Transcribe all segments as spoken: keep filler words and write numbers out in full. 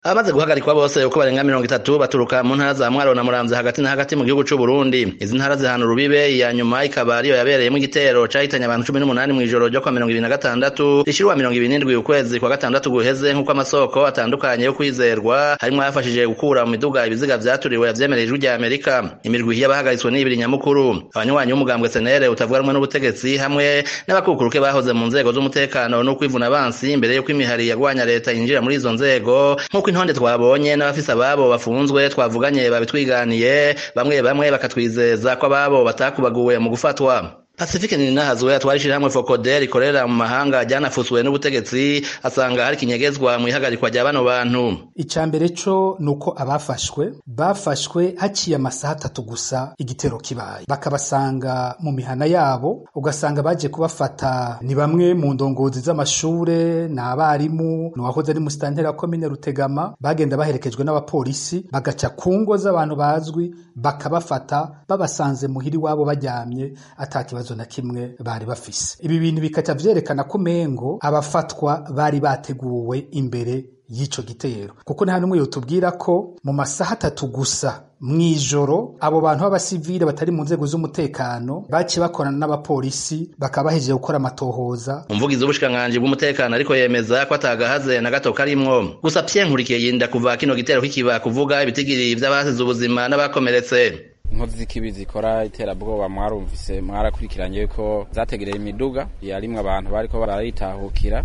Abamaze guhagarikwa bose uko barenga mirongo itatu baturuka mu ntara za Mwaro na Muramvya hagati na hagati mu gihugu c'u Burundi. Izi ntara zihana urubibe, iya nyuma ikaba ariyo yabereyemwo igitero cahitanye abantu cumi n'umunani mw'ijoro ryo kwa mirongo ibiri na gatandatu rishirwa mirongo ibiri n'indwi ukwezi kwa gatandatu guheze, nk'uko amasoko atandukanye yo kwizerwa harimwo ayafashije gukura mu miduga ibiziga vyaturiwe yavyemereye ijwi rya Amerika. Imirwi y'abahagaritswe n'ibiri nyamukuru, abanywanyi b'umugambwe C N L utavuga rumwe n'ubutegetsi hamwe n'abakukuruke bahoze mu nzego z'umutekano no kwivuna abansi imbere yuko imihari yagwanya leta yinjira muri izo nzego, nk'uko intonde twabonye n'abafise ababo bafunzwe twavuganye babitwiganiye, bamwe bamwe bakatwizeza ko ababo batakubaguwe mu gufatwa. Pacifique Ninahazwe atwarishije hamwe Focoder ikorera mu mahanga ryanafutswe n'ubutegetsi, asanga hari kinyegezwa mu ihagarikwa rya bano bantu. Icambere co nuko abafashwe bafashwe haciye amasaha atatu gusa igitero kibaye, bakabasanga mu mihana yabo, ugasanga baje kubafata ni bamwe mu ndongozi z'amashure n'abarimu n'uwahoze ari musitanteri wa komine Rutegama, bagenda baherekejwe n'abapolisi bagaca ku ngo z'abantu bazwi bakabafata babasanze muhiri wabo baryamye atakibazo na kimwe bari bafise. Ibi bintu bikaca vyerekana ko mengo abafatwa bari bateguwe imbere y'ico gitero, kuko nta numwe yotubwira ko mu masaha atatu gusa mw'ijoro abo bantu b'abasivile batari mu nzego z'umutekano baci bakorana n'abapolisi bakabahejeje gukora amatohoza. Umuvugizi w'ubushikiranganji bw'umutekano ariko yemeza ko atagahaze na gato karimwo. Gusa Pierre Nkurikiye yinda kuva kino gitero kikiba kuvuga ibitigiri vy'abasize ubuzima n'abakomeretse. Inkozi z'ikibi zikora iterabwoba mwarumvise mwarakurikiranye ko zategereye imiduga yarimwe abantu bariko barayitahukira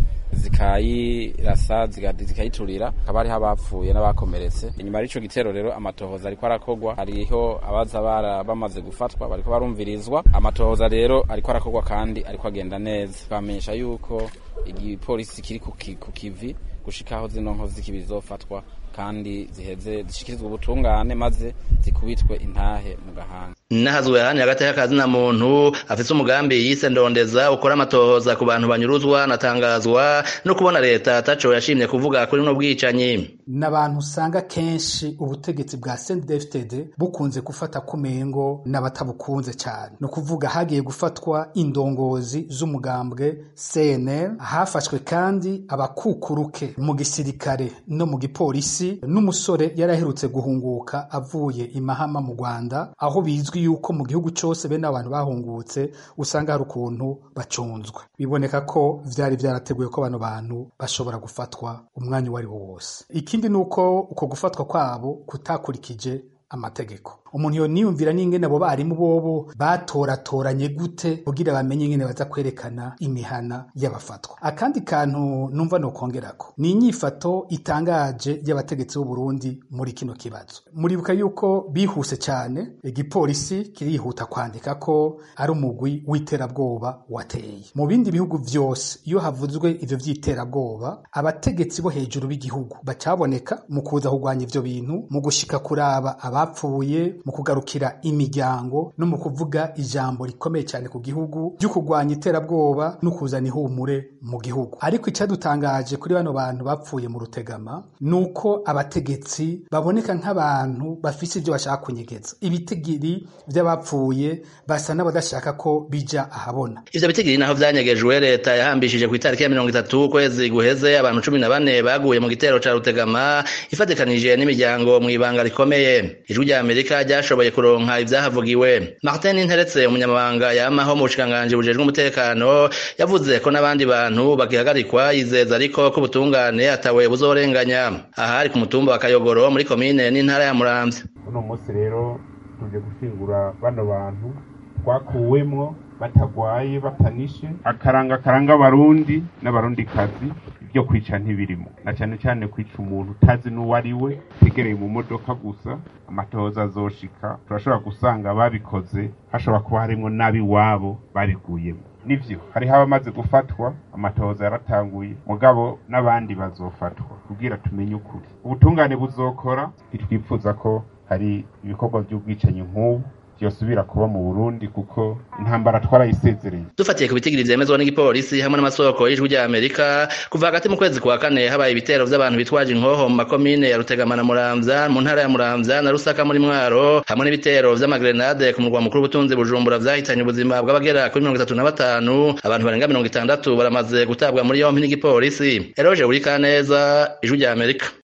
zikayirasa zikayiturira, akaba hariho abapfuye n'abakomeretse. Inyuma y'ico gitero rero amatohoza ariko arakogwa, hariho abaza bara bamaze gufatwa bariko barumvirizwa. Amatohoza rero ariko arakogwa kandi ariko agenda neza, bamenyesha yuko igipolisi kiri ku kivi gushika aho zino nkozi z'ikibi zizofatwa kandi ziheze zishikirizwa ubutungane maze zikubitwe intahe mu gahanga. Ninahazwe hani hagati y'akazi na muntu afise umugambi yise ndondeza ukora amatohoza ku bantu banyuruzwa natangazwa no kubona leta ataco yashimye kuvuga kuri no bwicanyi. N'abantu usanga kenshi ubutegetsi bwa C N D D F T D bukunze gufata kumengo n'abatabukunze cyane, no kuvuga hagiye gufatwa indongozi z'umugambwe C N L, hafashwe kandi abakukuruke mu gisirikare no mu gipolisi, n'umusore yaraherutse guhunguka avuye imahama mu Rwanda, aho bizwi yuko mu gihugu cose bene abantu bahungutse usanga hari ukuntu bacunzwe. Biboneka ko vyari vyarateguye ko bano bantu bashobora gufatwa umwanya wari wo wose. Ikindi nuko uko gufatwa kwabo kutakurikije amategeko. Umuntu yo niyumvira n'ingene abo barimu bobo batoratoranye gute kugira bamenye ingene baza kwerekana imihana y'abafatwa. Akandi kantu numva no kongerako ni inyifato itangaje y'abategetsi b'u Burundi muri kino kibazo. Muribuka yuko bihuse cyane, igipolisi kirihuta kwandika ko ari umugwi w'iterabwoba wateye. Mu bindi bihugu vyose iyo havuzwe ivyo vy'iterabwoba, abategetsi bo hejuru b'igihugu bacaboneka mu kuza kugwanya ivyo bintu, mu gushika kuraba abapfuye, mu kugarukira imiryango no mu kuvuga ijambo rikomeye cyane ku gihugu ryo kugwanya iterabwoba no kuzana ihumure mu gihugu. Ariko icadutangaje kuri bano bantu bapfuye mu Rutegama nuko abategetsi baboneka nk'abantu bafise ivyo bashaka kunyegeza. Ibitigiri vy'abapfuye basa n'abadashaka ko bija ahabona. Ivyo bitigiri naho vyanyegejwe, leta yahambishije ku itariki ya mirongo itatu ukwezi guheze abantu cumi na bane baguye mu gitero ca Rutegama ifatikanije n'imiryango mw'ibanga rikomeye. Ijwi rya Amerika ryashoboye kuronka ivyahavugiwe. Martin Nteretse umunyamabanga yamaho mu bushikiranganji bujejwe umutekano yavuze ko n'abandi bantu bagihagarikwa, yizeza ariko ko ubutungane atawe buzorenganya. Aha ari ku mutumba wa Kayogoro muri komine n'intara ya Muramvya. Uno munsi rero tuje gushingura bano bantu twakuwemwo batagwaye batanishe, akaranga karanga abarundi n'abarundi kazi ibyo kwica ntibirimo, na cyane cyane kwica umuntu utazi n'uwari we tegereye mu modoka gusa. Amatohoza azoshika, turashobora gusanga babikoze hashobora kuba harimo nabi wabo babiguyemo. Nivyo hari abamaze gufatwa, amatohoza yaratanguye, mugabo n'abandi bazofatwa kugira tumenye ukuri. Ubutungane buzokora, bitwipfuza ko hari ibikorwa by'ubwicanyi nk'ubu yosubira kuba mu Burundi kuko intambara twarayisezereye. Dufatiye ku bitigiri vyemezwa n'igipolisi hamwe n'amasoko y'ijwi rya Amerika, kuva hagati mu kwezi kwa kane habaye ibitero vy'abantu bitwaje inkoho mu makomine ya Rutegama na Muramvya mu ntara ya Muramvya na Rusaka muri Mwaro, hamwe n'ibitero vy'amagrenade ku murwa mukuru w'ubutunzi Bujumbura vyahitanye ubuzima bw'abagera kuri mirongo itatu na batanu, abantu barenga mirongo itandatu baramaze gutabwa muri yompi n'igipolisi. Eroje Urikaneza, ijwi rya Amerika.